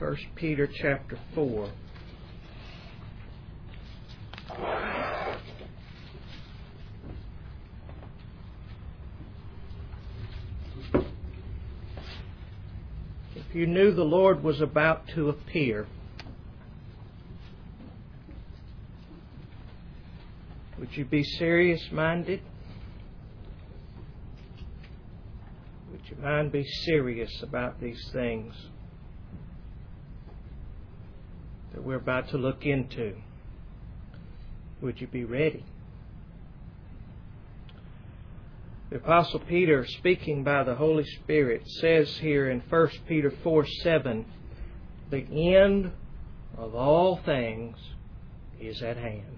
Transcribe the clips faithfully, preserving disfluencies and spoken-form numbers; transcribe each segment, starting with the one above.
First Peter chapter four. If you knew the Lord was about to appear, would you be serious-minded? Would your mind be serious about these things that we're about to look into? Would you be ready? The Apostle Peter, speaking by the Holy Spirit, says here in First Peter four seven, the end of all things is at hand.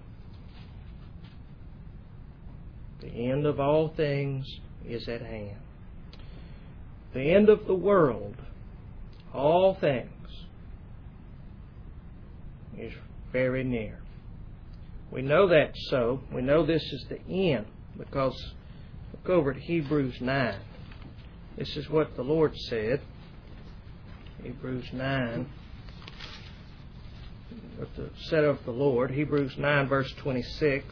The end of all things is at hand. The end of the world, all things, is very near. We know that so. We know this is the end because look over at Hebrews nine. This is what the Lord said. Hebrews nine. With the set of the Lord. Hebrews nine verse twenty-six.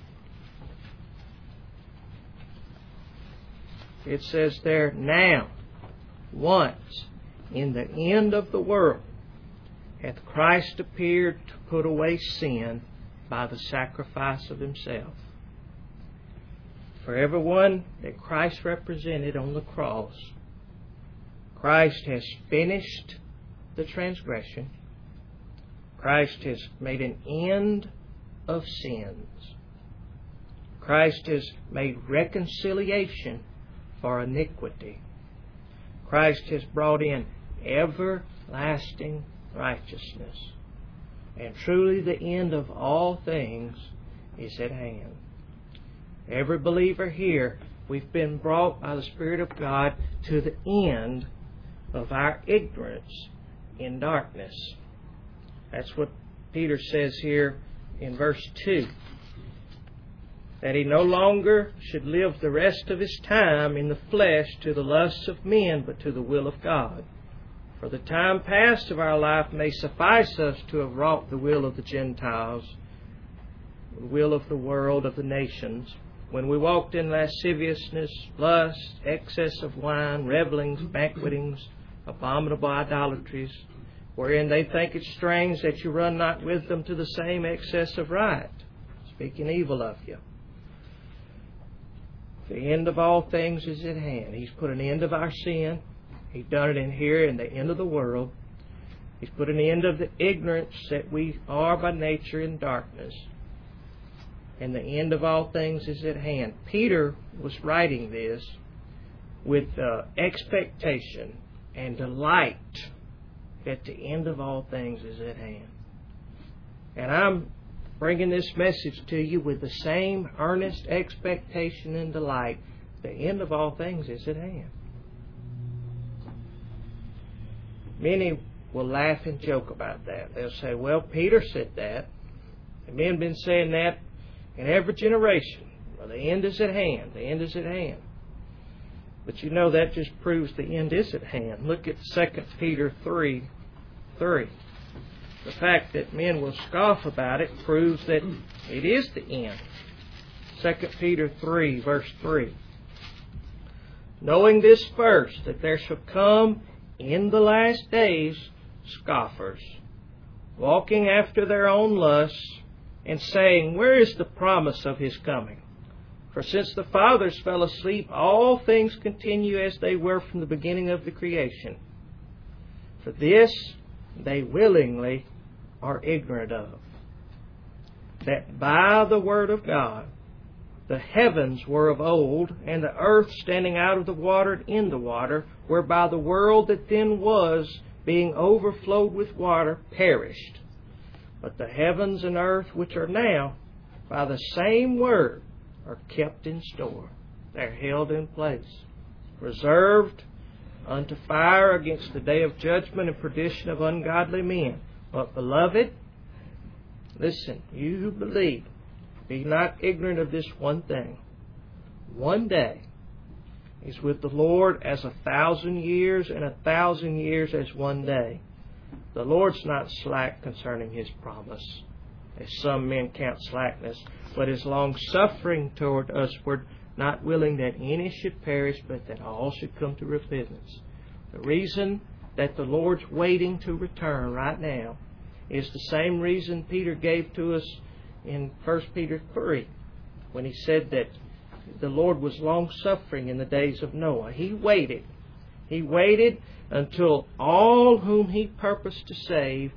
It says there, now, once, in the end of the world, hath Christ appeared to put away sin by the sacrifice of Himself. For everyone that Christ represented on the cross, Christ has finished the transgression. Christ has made an end of sins. Christ has made reconciliation for iniquity. Christ has brought in everlasting righteousness. And truly the end of all things is at hand. Every believer here, we've been brought by the Spirit of God to the end of our ignorance in darkness. That's what Peter says here in verse two. That he no longer should live the rest of his time in the flesh to the lusts of men, but to the will of God. For the time past of our life may suffice us to have wrought the will of the Gentiles, the will of the world, of the nations, when we walked in lasciviousness, lust, excess of wine, revellings, banquetings, abominable idolatries, wherein they think it strange that you run not with them to the same excess of riot, speaking evil of you. The end of all things is at hand. He's put an end of our sin. He's done it in here in the end of the world. He's put an end of the ignorance that we are by nature in darkness. And the end of all things is at hand. Peter was writing this with uh, expectation and delight that the end of all things is at hand. And I'm bringing this message to you with the same earnest expectation and delight. The end of all things is at hand. Many will laugh and joke about that. They'll say, well, Peter said that. And men have been saying that in every generation. Well, the end is at hand. The end is at hand. But you know that just proves the end is at hand. Look at Second Peter three three. The fact that men will scoff about it proves that it is the end. Second Peter three, verse three. Knowing this first, that there shall come in the last days scoffers, walking after their own lusts, and saying, where is the promise of His coming? For since the fathers fell asleep, all things continue as they were from the beginning of the creation. For this they willingly are ignorant of, that by the word of God the heavens were of old, and the earth standing out of the water and in the water, whereby the world that then was, being overflowed with water, perished. But the heavens and earth which are now, by the same word, are kept in store. They're held in place, reserved unto fire against the day of judgment and perdition of ungodly men. But, beloved, listen, you who believe, be not ignorant of this one thing. One day is with the Lord as a thousand years, and a thousand years as one day. The Lord's not slack concerning His promise, as some men count slackness, but is long-suffering toward usward, not willing that any should perish, but that all should come to repentance. The reason that the Lord's waiting to return right now is the same reason Peter gave to us in First Peter three, when he said that the Lord was long-suffering in the days of Noah. He waited. He waited until all whom He purposed to save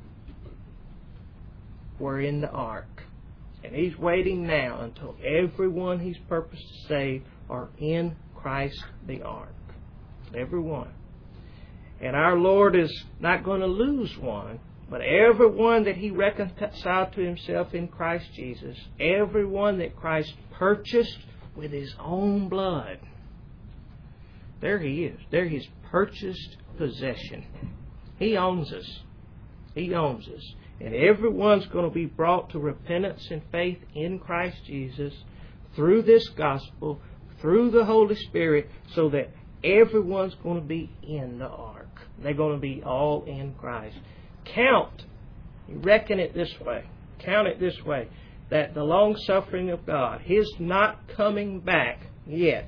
were in the ark. And He's waiting now until everyone He's purposed to save are in Christ the ark. Everyone. And our Lord is not going to lose one, but everyone that He reconciled to Himself in Christ Jesus, everyone that Christ purchased with His own blood, there He is. They're His purchased possession. He owns us. He owns us. And everyone's going to be brought to repentance and faith in Christ Jesus through this gospel, through the Holy Spirit, so that everyone's going to be in the ark. They're going to be all in Christ. Count, reckon it this way, count it this way, that the long-suffering of God, His not coming back yet,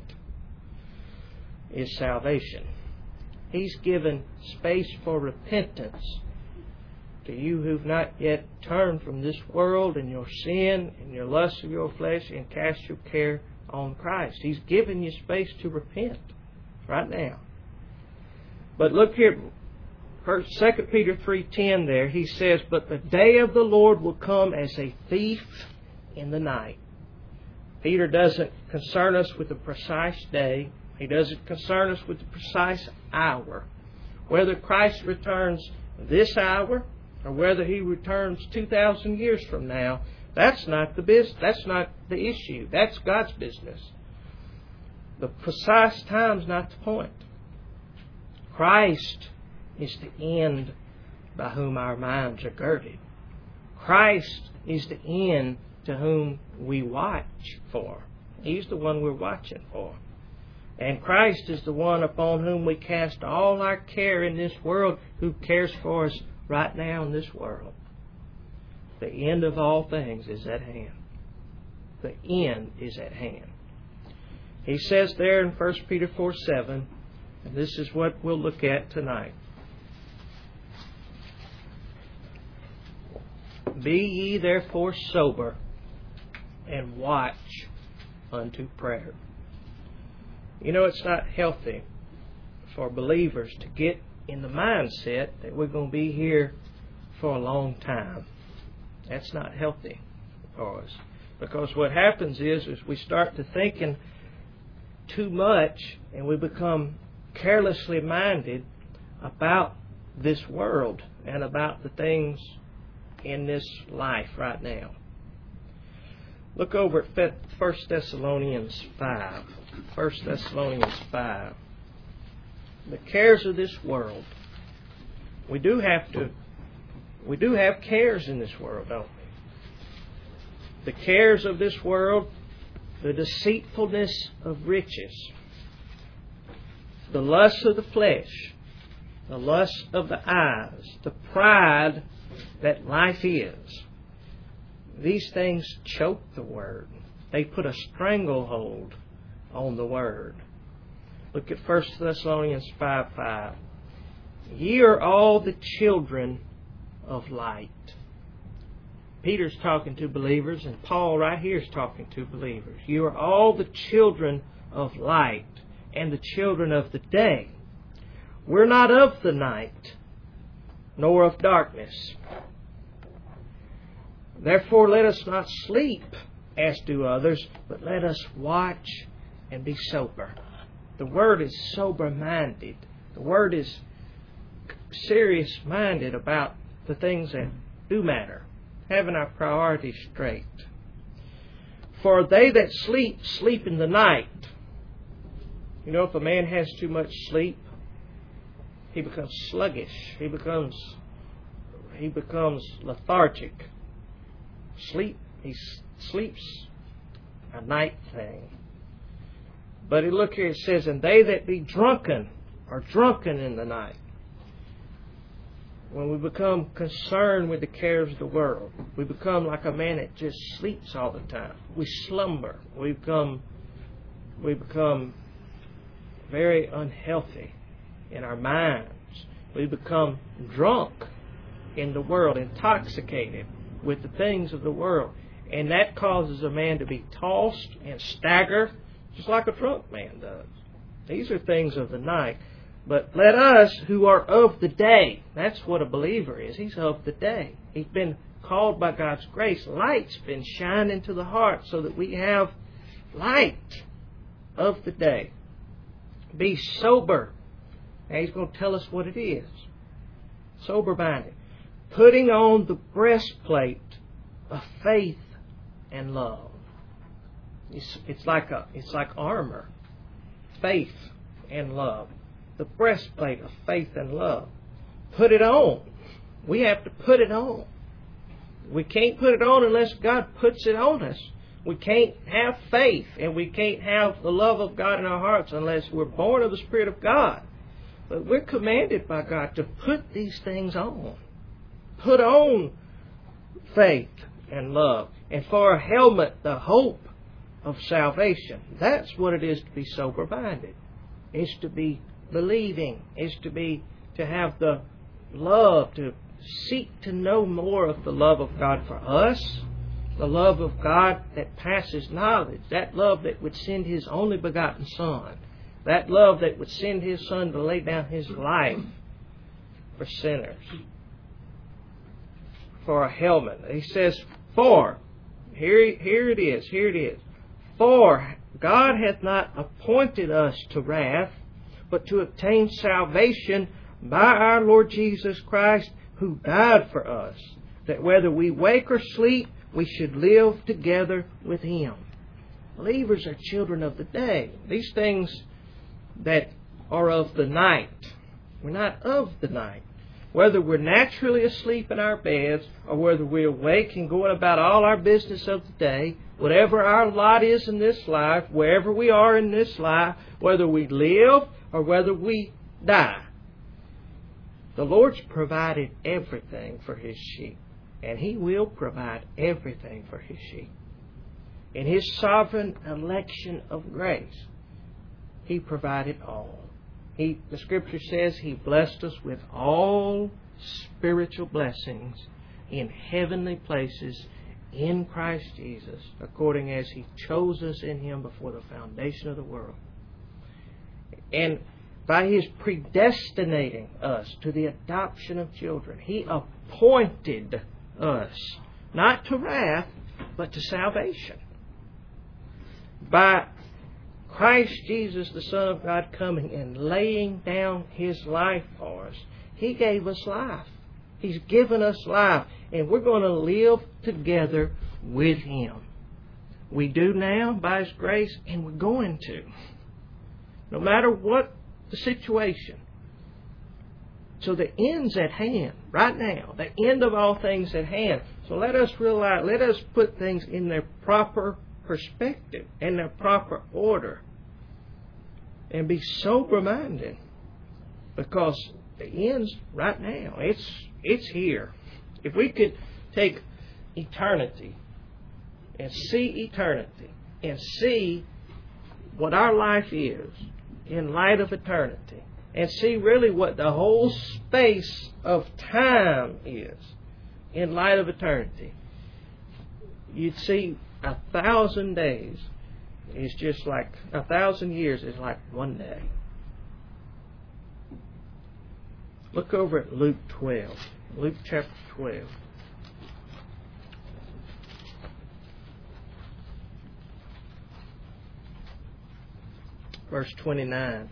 is salvation. He's given space for repentance to you who've not yet turned from this world and your sin and your lust of your flesh and cast your care on Christ. He's given you space to repent right now. But look here, Second Peter three ten there, he says, "But the day of the Lord will come as a thief in the night." Peter doesn't concern us with the precise day. He doesn't concern us with the precise hour. Whether Christ returns this hour or whether He returns two thousand years from now, that's not the biz- that's not the issue. That's God's business. The precise time's not the point. Christ is the end by whom our minds are girded. Christ is the end to whom we watch for. He's the one we're watching for. And Christ is the one upon whom we cast all our care in this world, who cares for us right now in this world. The end of all things is at hand. The end is at hand. He says there in First Peter four seven, and this is what we'll look at tonight. "Be ye therefore sober, and watch unto prayer." You know, it's not healthy for believers to get in the mindset that we're going to be here for a long time. That's not healthy for us. Because what happens is, is we start to thinking too much and we become carelessly minded about this world and about the things in this life right now. Look over at First Thessalonians five. First Thessalonians five. The cares of this world. We do have to, we do have cares in this world, don't we? The cares of this world, the deceitfulness of riches, the lust of the flesh, the lust of the eyes, the pride that life is. These things choke the Word. They put a stranglehold on the Word. Look at First Thessalonians five five. "Ye are all the children of light." Peter's talking to believers, and Paul right here is talking to believers. "You are all the children of light and the children of the day. We're not of the night, nor of darkness. Therefore let us not sleep as do others, but let us watch and be sober." The word is sober-minded. The word is serious-minded about the things that do matter. Having our priorities straight. "For they that sleep, sleep in the night." You know, if a man has too much sleep, he becomes sluggish. He becomes he becomes lethargic. Sleep, he sleeps a night thing. But look here, it says, "And they that be drunken are drunken in the night." when we become concerned with the cares of the world, we become like a man that just sleeps all the time. We slumber. We become, we become very unhealthy in our minds. We become drunk in the world, intoxicated with the things of the world. And that causes a man to be tossed and stagger, just like a drunk man does. These are things of the night. But let us who are of the day, that's what a believer is. He's of the day. He's been called by God's grace. Light's been shined into the heart so that we have light of the day. Be sober. Now he's going to tell us what it is. Sober-minded. Putting on the breastplate of faith and love. It's, it's like a, it's like armor. Faith and love. The breastplate of faith and love. Put it on. We have to put it on. We can't put it on unless God puts it on us. We can't have faith and we can't have the love of God in our hearts unless we're born of the Spirit of God. But we're commanded by God to put these things on. Put on faith and love. And for a helmet, the hope of salvation. That's what it is to be sober-minded. It's to be believing. It's to be, to have the love, to seek to know more of the love of God for us. The love of God that passes knowledge. That love that would send His only begotten Son. That love that would send His Son to lay down His life for sinners. For a helmet. He says, for. Here, here it is. Here it is. For God hath not appointed us to wrath, but to obtain salvation by our Lord Jesus Christ, who died for us, that whether we wake or sleep, we should live together with Him. Believers are children of the day. These things that are of the night, we're not of the night. Whether we're naturally asleep in our beds, or whether we're awake and going about all our business of the day, whatever our lot is in this life, wherever we are in this life, whether we live or whether we die, the Lord's provided everything for His sheep. And He will provide everything for His sheep. In His sovereign election of grace, He provided all. He, the Scripture says He blessed us with all spiritual blessings in heavenly places in Christ Jesus, according as He chose us in Him before the foundation of the world. And by His predestinating us to the adoption of children, He appointed us, not to wrath, but to salvation. By Christ Jesus, the Son of God, coming and laying down His life for us, He gave us life. He's given us life, and we're going to live together with Him. We do now by His grace, and we're going to. No matter what the situation. So the end's at hand right now. The end of all things at hand. So let us realize, let us put things in their proper perspective, in their proper order, and be sober-minded, because the end's right now. It's it's here. If we could take eternity and see eternity and see what our life is in light of eternity, and see really what the whole space of time is in light of eternity, you'd see a thousand days is just like, a thousand years is like one day. Look over at Luke twelve. Luke chapter twelve. Verse twenty-nine.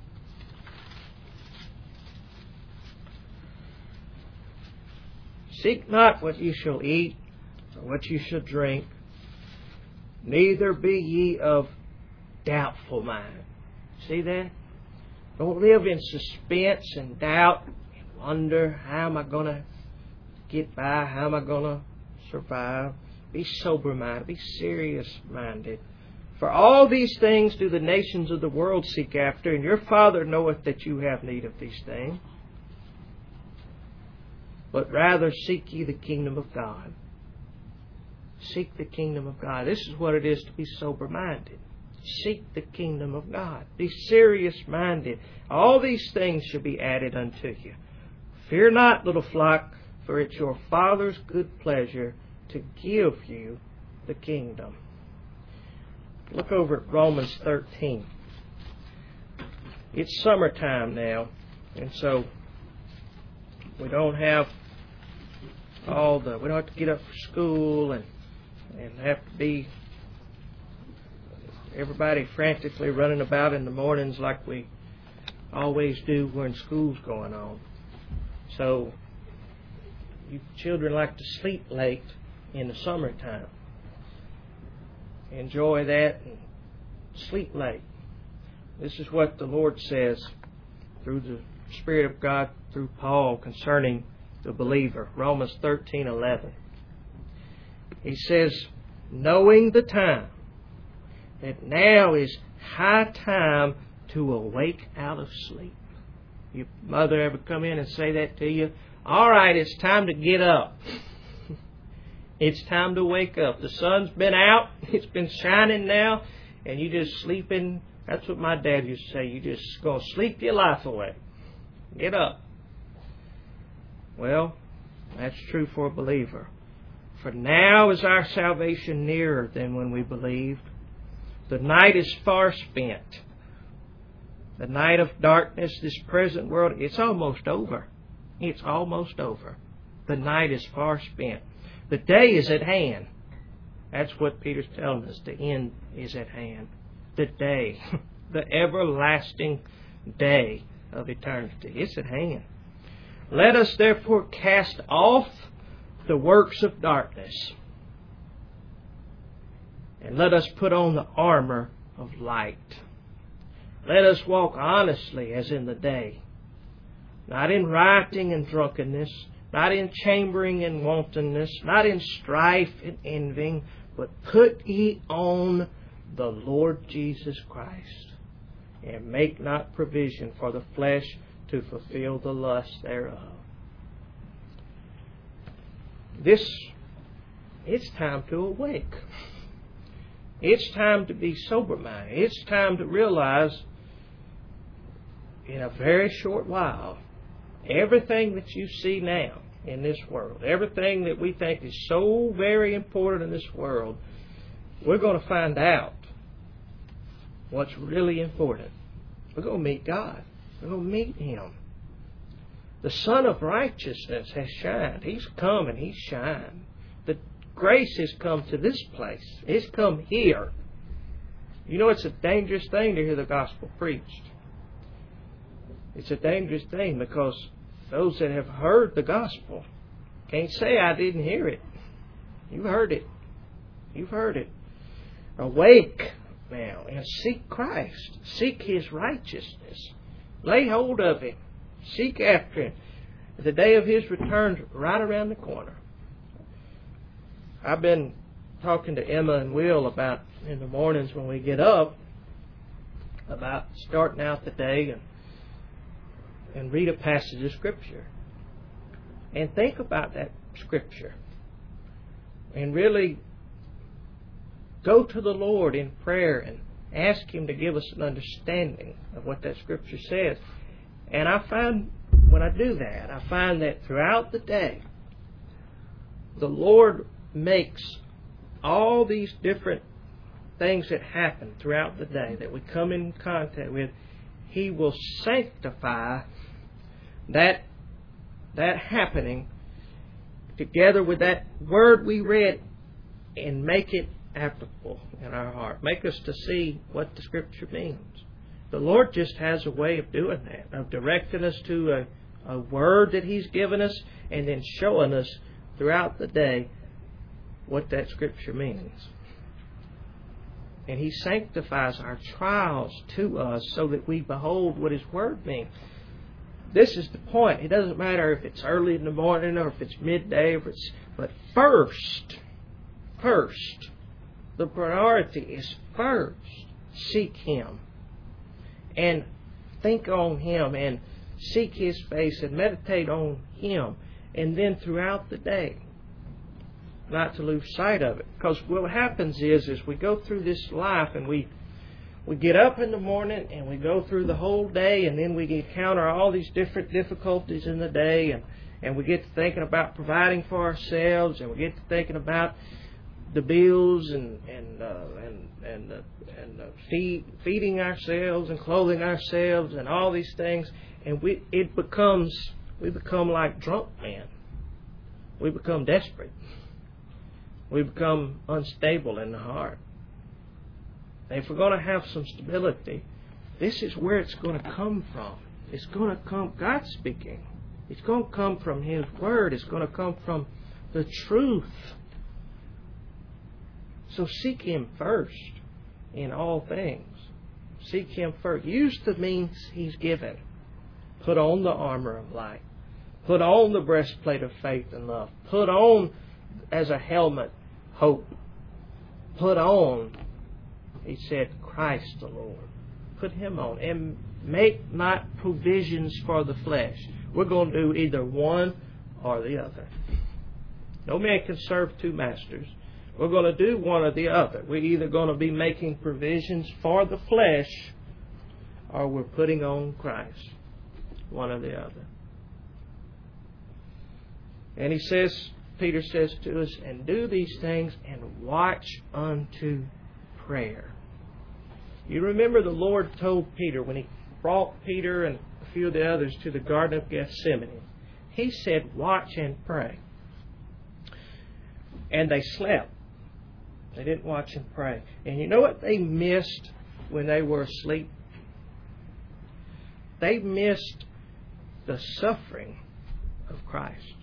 Seek not what you shall eat, or what you shall drink, neither be ye of doubtful mind. See that? Don't live in suspense and doubt and wonder, how am I going to get by? How am I going to survive? Be sober-minded. Be serious-minded. For all these things do the nations of the world seek after, and your Father knoweth that you have need of these things. but rather seek ye the kingdom of God. Seek the kingdom of God. This is what it is to be sober-minded. Seek the kingdom of God. Be serious-minded. All these things shall be added unto you. Fear not, little flock, for it's your Father's good pleasure to give you the kingdom. Look over at Romans thirteen. It's summertime now, and so we don't have all the, we don't have to get up for school and, and have to be everybody frantically running about in the mornings like we always do when school's going on. So you children like to sleep late in the summertime. Enjoy that and sleep late. This is what the Lord says through the Spirit of God through Paul concerning the believer. Romans thirteen eleven. He says, knowing the time, that now is high time to awake out of sleep. Your mother ever come in and say that to you? All right, it's time to get up. It's time to wake up. The sun's been out. It's been shining now. And you just sleeping. That's what my dad used to say. You just going to sleep your life away. Get up. Well, that's true for a believer. For now is our salvation nearer than when we believed. The night is far spent. The night of darkness, this present world, it's almost over. It's almost over. The night is far spent. The day is at hand. That's what Peter's telling us. The end is at hand. The day. The everlasting day of eternity. It's at hand. Let us therefore cast off the works of darkness, and let us put on the armor of light. Let us walk honestly as in the day, not in rioting and drunkenness, not in chambering and wantonness, not in strife and envying, but put ye on the Lord Jesus Christ, and make not provision for the flesh to fulfill the lust thereof. This, it's time to awake. It's time to be sober-minded. It's time to realize in a very short while, everything that you see now in this world, everything that we think is so very important in this world, we're going to find out what's really important. We're going to meet God. We're going to meet Him. The Son of Righteousness has shined. He's come and He's shined. The grace has come to this place. It's come here. You know, it's a dangerous thing to hear the gospel preached. It's a dangerous thing because those that have heard the gospel can't say, I didn't hear it. You've heard it. You've heard it. Awake now and seek Christ. Seek His righteousness. Lay hold of Him. Seek after Him. The day of His return is right around the corner. I've been talking to Emma and Will about in the mornings when we get up about starting out the day and and read a passage of Scripture and think about that Scripture and really go to the Lord in prayer and ask Him to give us an understanding of what that Scripture says. And I find when I do that, I find that throughout the day, the Lord makes all these different things that happen throughout the day that we come in contact with, He will sanctify that that happening together with that word we read and make it applicable in our heart. Make us to see what the Scripture means. The Lord just has a way of doing that, of directing us to a, a word that He's given us and then showing us throughout the day what that Scripture means. And He sanctifies our trials to us so that we behold what His Word means. This is the point. It doesn't matter if it's early in the morning or if it's midday, or if it's, but first, first, the priority is first seek Him and think on Him and seek His face and meditate on Him and then throughout the day, not to lose sight of it. Because what happens is, is we go through this life and we we get up in the morning and we go through the whole day, and then we encounter all these different difficulties in the day, and, and we get to thinking about providing for ourselves, and we get to thinking about the bills and and uh, and and uh, and uh, feed, feeding ourselves and clothing ourselves and all these things, and we it becomes we become like drunk men. We become desperate. We become unstable in the heart. And if we're going to have some stability, this is where it's going to come from. It's going to come, God speaking. It's going to come from His Word. It's going to come from the truth. So seek Him first in all things. Seek Him first. Use the means He's given. Put on the armor of light. Put on the breastplate of faith and love. Put on, as a helmet, hope. Put on, He said, Christ the Lord. Put Him on. And make not provisions for the flesh. We're going to do either one or the other. No man can serve two masters. We're going to do one or the other. We're either going to be making provisions for the flesh, or we're putting on Christ. One or the other. And he says, Peter says to us, and do these things and watch unto prayer. You remember the Lord told Peter when He brought Peter and a few of the others to the Garden of Gethsemane. He said, watch and pray. And they slept. They didn't watch and pray. And you know what they missed when they were asleep? They missed the suffering of Christ.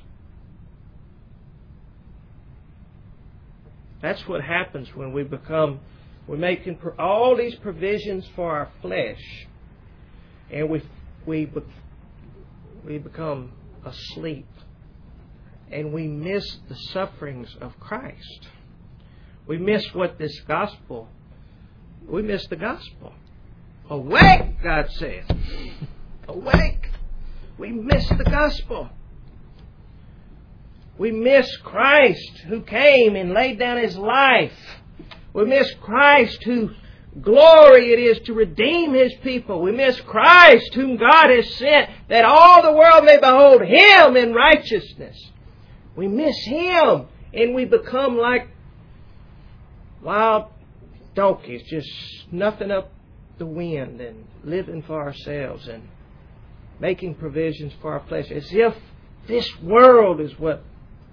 That's what happens when we become, we're making all these provisions for our flesh, and we we we become asleep, and we miss the sufferings of Christ. We miss what this gospel, we miss the gospel. Awake, God says. Awake. We miss the gospel. We miss Christ who came and laid down His life. We miss Christ whose glory it is to redeem His people. We miss Christ whom God has sent that all the world may behold Him in righteousness. We miss Him, and we become like wild donkeys, just snuffing up the wind and living for ourselves and making provisions for our flesh, as if this world is what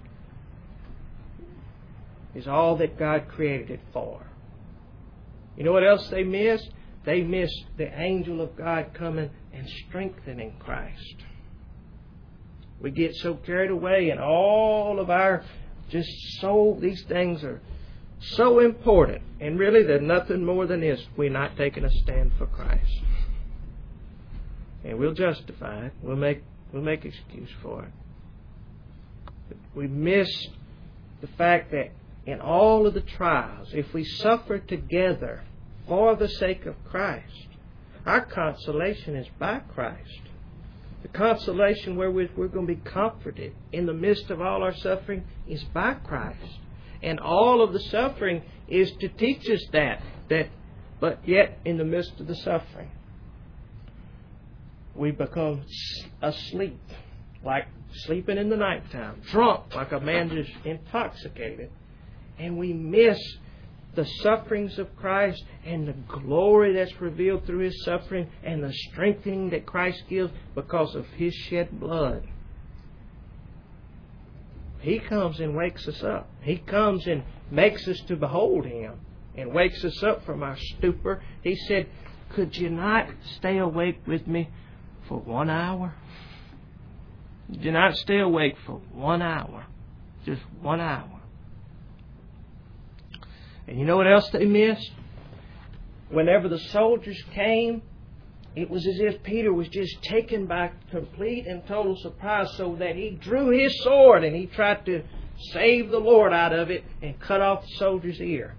is all that God created it for. You know what else they miss? They miss the angel of God coming and strengthening Christ. We get so carried away in all of our just so, these things are so important. And really they're nothing more than this. We're not taking a stand for Christ. And we'll justify it. We'll make, we'll make excuse for it. But we miss the fact that in all of the trials, if we suffer together for the sake of Christ, our consolation is by Christ. The consolation wherewith we're going to be comforted in the midst of all our suffering is by Christ. And all of the suffering is to teach us that, that, but yet in the midst of the suffering, we become asleep, like sleeping in the nighttime, drunk, like a man just intoxicated. And we miss the sufferings of Christ and the glory that's revealed through His suffering and the strengthening that Christ gives because of His shed blood. He comes and wakes us up. He comes and makes us to behold Him and wakes us up from our stupor. He said, could you not stay awake with me for one hour? Could you not stay awake for one hour? Just one hour. And you know what else they missed? Whenever the soldiers came, it was as if Peter was just taken by complete and total surprise, so that he drew his sword and he tried to save the Lord out of it and cut off the soldier's ear.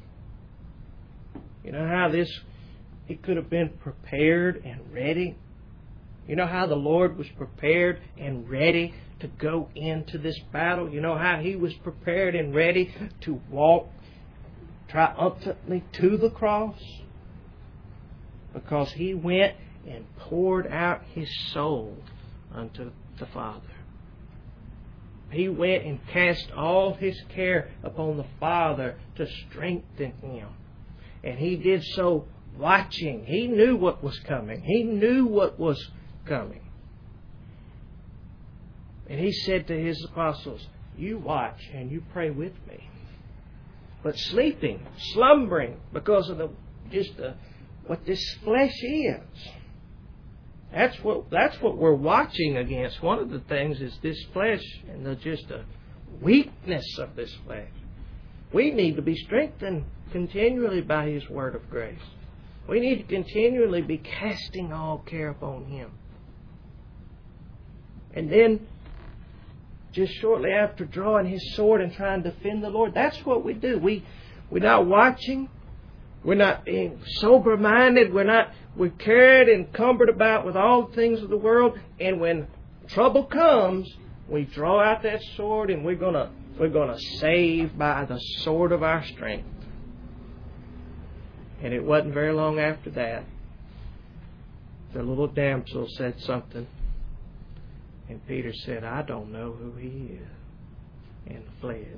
You know how this, he could have been prepared and ready? You know how the Lord was prepared and ready to go into this battle? You know how he was prepared and ready to walk triumphantly to the cross? Because he went and poured out his soul unto the Father. He went and cast all his care upon the Father to strengthen him. And he did so watching. He knew what was coming. He knew what was coming. And he said to his apostles, you watch and you pray with me. But sleeping, slumbering, because of the just the, what this flesh is. That's what that's what we're watching against. One of the things is this flesh and the just the weakness of this flesh. We need to be strengthened continually by His word of grace. We need to continually be casting all care upon Him. And then, just shortly after drawing his sword and trying to defend the Lord, that's what we do. We we're not watching. We're not being sober-minded. We're not, we're carried and cumbered about with all the things of the world. And when trouble comes, we draw out that sword and we're gonna, we're gonna save by the sword of our strength. And it wasn't very long after that, the little damsel said something. And Peter said, I don't know who he is. And fled.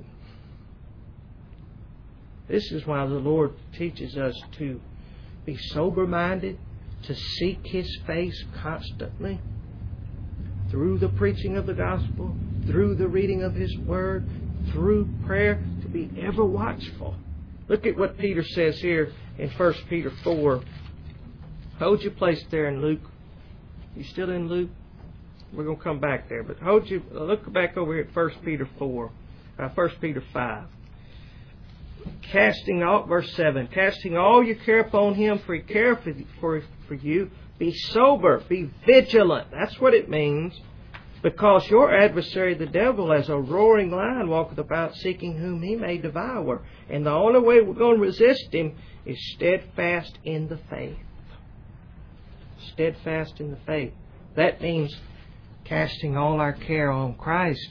This is why the Lord teaches us to be sober-minded, to seek His face constantly, through the preaching of the gospel, through the reading of His word, through prayer, to be ever watchful. Look at what Peter says here in First Peter four. Hold your place there in Luke. You still in Luke? We're going to come back there, but hold you. Look back over here at First Peter four, uh, First Peter five. Casting all, verse seven, casting all your care upon Him, for He cares for, for, for you. Be sober, be vigilant. That's what it means. Because your adversary, the devil, as a roaring lion, walketh about seeking whom he may devour. And the only way we're going to resist him is steadfast in the faith. Steadfast in the faith. That means casting all our care on Christ,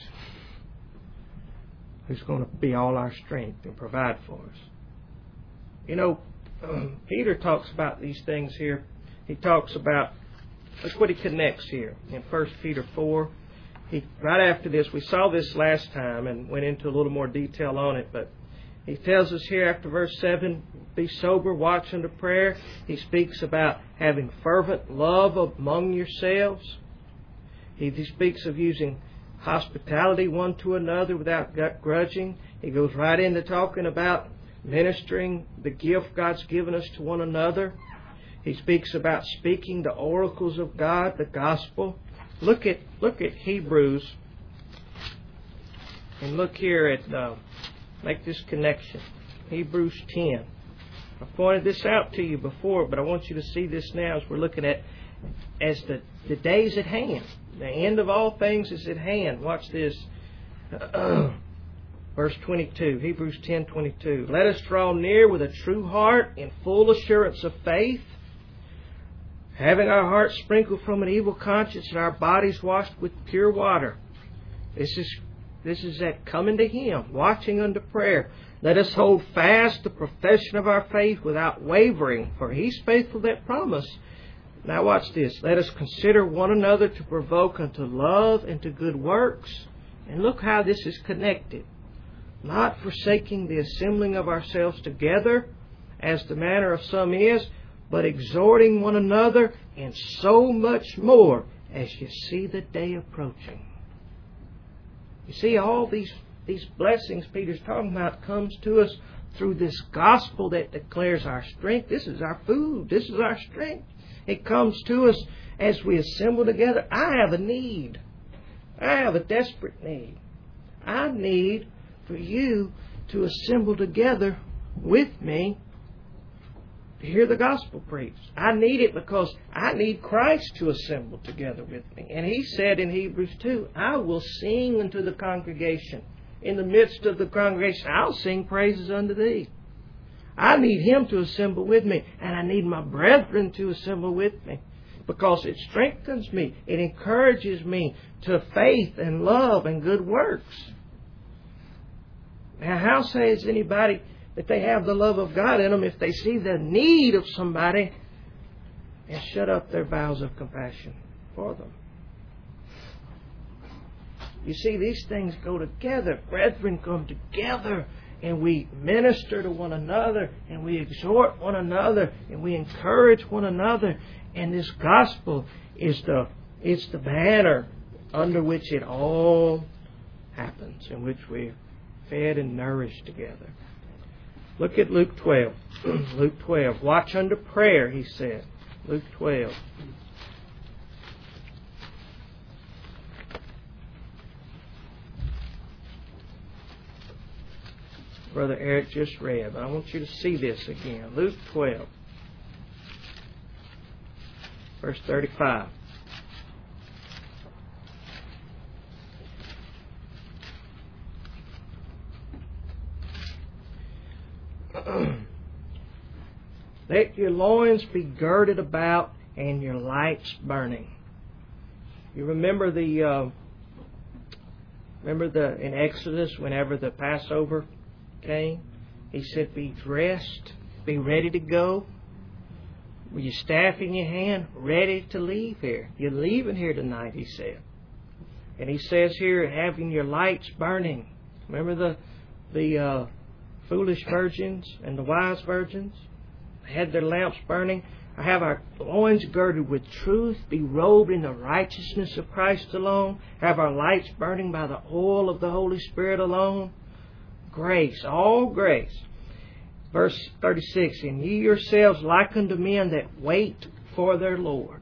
who's going to be all our strength and provide for us. You know, um, Peter talks about these things here. He talks about, look what he connects here in First Peter four. He, right after this, we saw this last time and went into a little more detail on it, but he tells us here after verse seven, be sober, watch unto prayer. He speaks about having fervent love among yourselves. He, he speaks of using hospitality one to another without grudging. He goes right into talking about ministering the gift God's given us to one another. He speaks about speaking the oracles of God, the gospel. Look at look at Hebrews, and look here at uh, make this connection. Hebrews ten. I pointed this out to you before, but I want you to see this now as we're looking at as the the days at hand. The end of all things is at hand. Watch this. Verse twenty-two, Hebrews ten twenty-two. Let us draw near with a true heart in full assurance of faith, having our hearts sprinkled from an evil conscience and our bodies washed with pure water. This is this is that coming to Him, watching unto prayer. Let us hold fast the profession of our faith without wavering, for He's faithful that promise. Now watch this. Let us consider one another to provoke unto love and to good works. And look how this is connected. Not forsaking the assembling of ourselves together, as the manner of some is, but exhorting one another, and so much more as you see the day approaching. You see, all these, these blessings Peter's talking about comes to us through this gospel that declares our strength. This is our food. This is our strength. It comes to us as we assemble together. I have a need. I have a desperate need. I need for you to assemble together with me to hear the gospel preached. I need it because I need Christ to assemble together with me. And He said in Hebrews two, I will sing unto the congregation. In the midst of the congregation, I'll sing praises unto Thee. I need Him to assemble with me, and I need my brethren to assemble with me. because it strengthens me. It encourages me to faith and love and good works. Now, how says anybody that they have the love of God in them if they see the need of somebody and shut up their bowels of compassion for them? You see, these things go together. Brethren come together, and we minister to one another, and we exhort one another, and we encourage one another. And this gospel is the it's the banner under which it all happens, in which we're fed and nourished together. Look at Luke twelve. Luke twelve. Watch under prayer, he said. Luke twelve. Brother Eric just read, but I want you to see this again. Luke twelve, verse thirty-five. Let your loins be girded about and your lights burning. You remember the uh, remember the in Exodus, whenever the Passover came, he said, be dressed, be ready to go, with your staff in your hand, ready to leave here. You're leaving here tonight, he said. And he says here, having your lights burning. Remember the the uh, foolish virgins and the wise virgins? They had their lamps burning. I have our loins girded with truth, be robed in the righteousness of Christ alone, have our lights burning by the oil of the Holy Spirit alone. Grace, all grace. Verse thirty-six, and ye yourselves like unto men that wait for their Lord,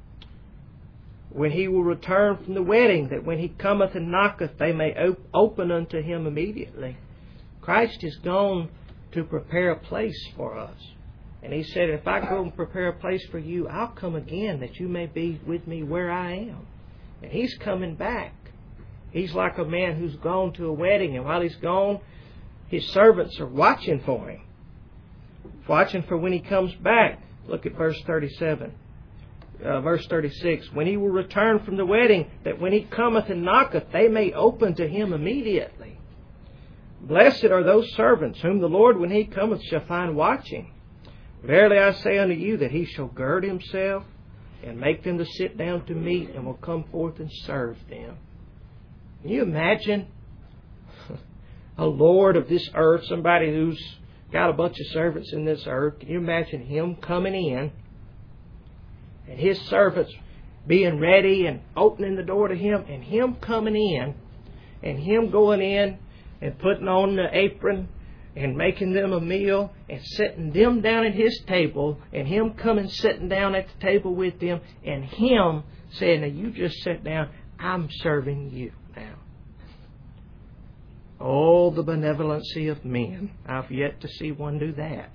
when he will return from the wedding, that when he cometh and knocketh, they may op- open unto him immediately. Christ is gone to prepare a place for us. And he said, if I go and prepare a place for you, I'll come again, that you may be with me where I am. And he's coming back. He's like a man who's gone to a wedding, and while he's gone, his servants are watching for him. Watching for when he comes back. Look at verse thirty-seven. Uh, verse thirty-six. When he will return from the wedding, that when he cometh and knocketh, they may open to him immediately. Blessed are those servants, whom the Lord, when he cometh, shall find watching. Verily I say unto you, that he shall gird himself, and make them to sit down to meat, and will come forth and serve them. Can you imagine a Lord of this earth, somebody who's got a bunch of servants in this earth? Can you imagine him coming in and his servants being ready and opening the door to him, and him coming in and him going in and putting on the apron and making them a meal and setting them down at his table, and him coming sitting down at the table with them, and him saying, now you just sit down, I'm serving you now. Oh, the benevolency of men. I've yet to see one do that.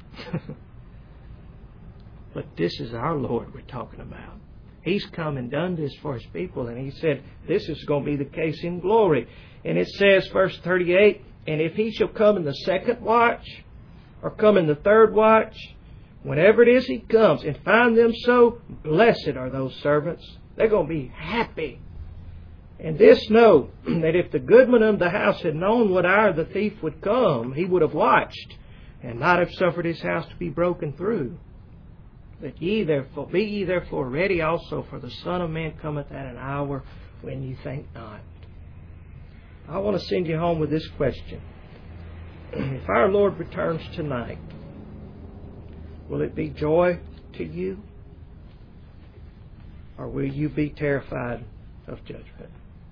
But this is our Lord we're talking about. He's come and done this for His people, and He said this is going to be the case in glory. And it says, verse thirty-eight, and if He shall come in the second watch, or come in the third watch, whenever it is He comes, and find them so, blessed are those servants. They're going to be happy. And this know, that if the goodman of the house had known what hour the thief would come, he would have watched, and not have suffered his house to be broken through. But ye therefore, be ye therefore ready also, for the Son of Man cometh at an hour when ye think not. I want to send you home with this question. If our Lord returns tonight, will it be joy to you? Or will you be terrified of judgment?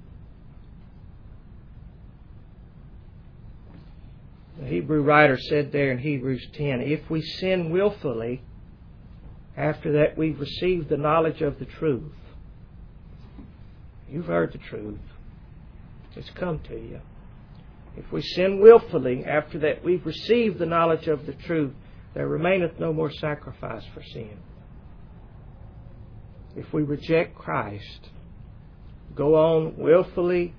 The Hebrew writer said there in Hebrews ten, if we sin willfully, after that we've received the knowledge of the truth. You've heard the truth. It's come to you. If we sin willfully, after that we've received the knowledge of the truth, there remaineth no more sacrifice for sin. If we reject Christ, go on willfully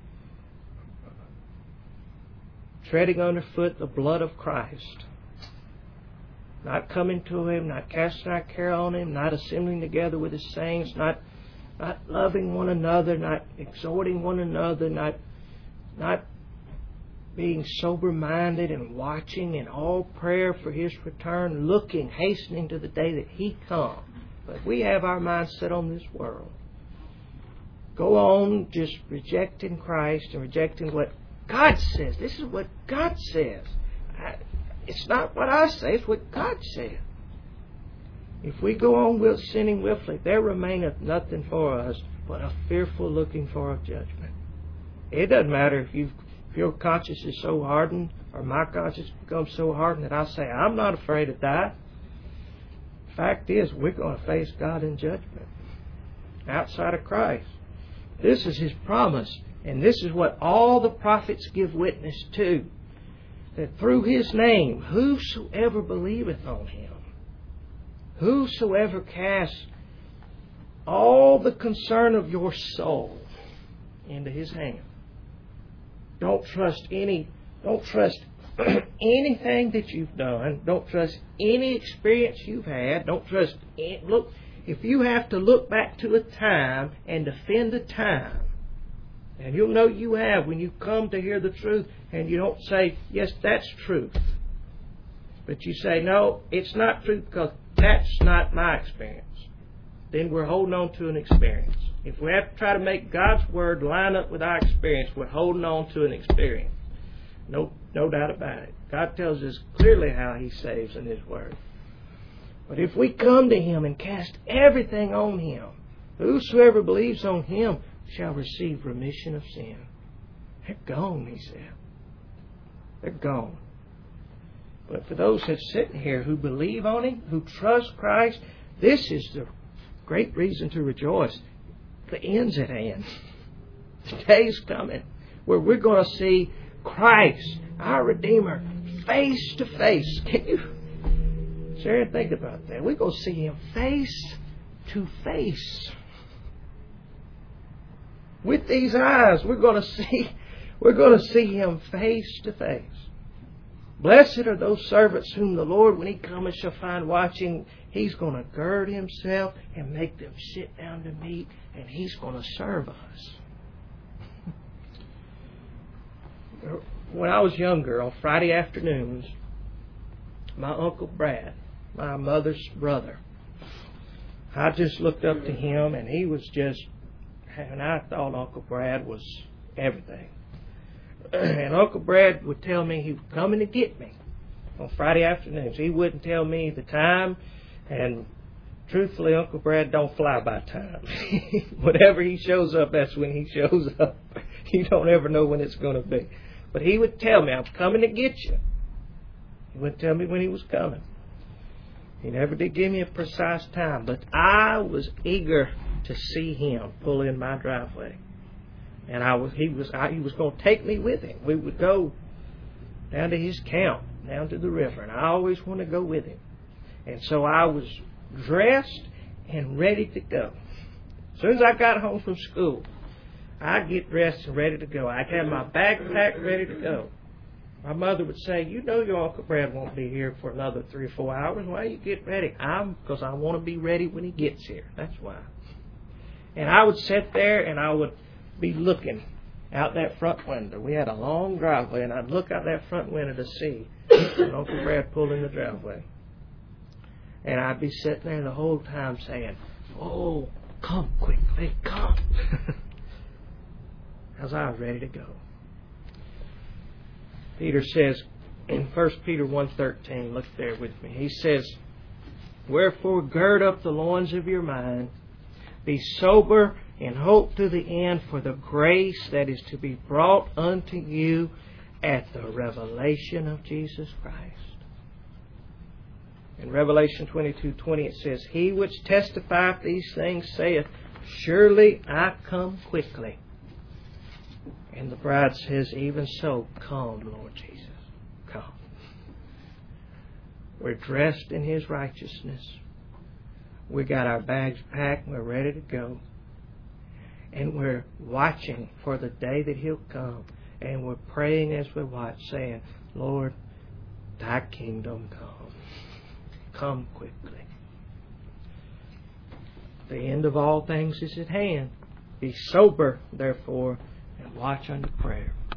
treading underfoot the blood of Christ, not coming to Him, not casting our care on Him, not assembling together with His saints, not not loving one another, not exhorting one another, not not being sober-minded and watching in all prayer for His return, looking, hastening to the day that He comes. But we have our minds set on this world. Go on just rejecting Christ and rejecting what God says. This is what God says. I, it's not what I say, it's what God says. If we go on with sinning willfully, there remaineth nothing for us but a fearful looking for of judgment. It doesn't matter if you've If your conscience is so hardened, or my conscience becomes so hardened that I say, I'm not afraid to die. Fact is, we're going to face God in judgment outside of Christ. This is His promise, and this is what all the prophets give witness to, that through His name, whosoever believeth on Him, whosoever casts all the concern of your soul into His hand. Don't trust any, don't trust anything that you've done. Don't trust any experience you've had. Don't trust any, look, if you have to look back to a time and defend a time, and you'll know you have when you come to hear the truth and you don't say, yes, that's truth. But you say, no, it's not truth because that's not my experience. Then we're holding on to an experience. If we have to try to make God's Word line up with our experience, we're holding on to an experience. No, no doubt about it. God tells us clearly how He saves in His Word. But if we come to Him and cast everything on Him, whosoever believes on Him shall receive remission of sin. They're gone, He said. They're gone. But for those that sit here who believe on Him, who trust Christ, this is the great reason to rejoice. The end's at hand. The day's coming where we're going to see Christ, our Redeemer, face to face. Can you sit and think about that? We're going to see Him face to face. With these eyes, we're going to see, we're going to see Him face to face. Blessed are those servants whom the Lord, when He cometh, shall find watching. He's going to gird Himself and make them sit down to meat, and He's going to serve us. When I was younger, on Friday afternoons, my Uncle Brad, my mother's brother, I just looked up to him, and he was just, and I thought Uncle Brad was everything. And Uncle Brad would tell me he was coming to get me on Friday afternoons. He wouldn't tell me the time, and truthfully, Uncle Brad don't fly by time. Whenever he shows up, that's when he shows up. You don't ever know when it's going to be. But he would tell me, I'm coming to get you. He wouldn't tell me when he was coming. He never did give me a precise time, but I was eager to see him pull in my driveway. And I was, he was, I, he was going to take me with him. We would go down to his camp, down to the river, and I always wanted to go with him. And so I was dressed and ready to go. As soon as I got home from school, I'd get dressed and ready to go. I'd have my backpack ready to go. My mother would say, you know your Uncle Brad won't be here for another three or four hours. Why you get ready? I'm because I want to be ready when he gets here. That's why. And I would sit there and I would be looking out that front window. We had a long driveway, and I'd look out that front window to see Uncle Brad pull in the driveway. And I'd be sitting there the whole time saying, oh, come quickly, come. Because I was ready to go. Peter says in First Peter one thirteen, look there with me. He says, wherefore gird up the loins of your mind, be sober, and hope to the end for the grace that is to be brought unto you at the revelation of Jesus Christ. In Revelation twenty-two twenty it says, he which testifieth these things saith, surely I come quickly. And the bride says, even so, come, Lord Jesus, come. We're dressed in His righteousness. We got our bags packed. We're ready to go. And we're watching for the day that He'll come. And we're praying as we watch, saying, Lord, Thy kingdom come. come quickly. The end of all things is at hand. Be sober, therefore, and watch unto prayer.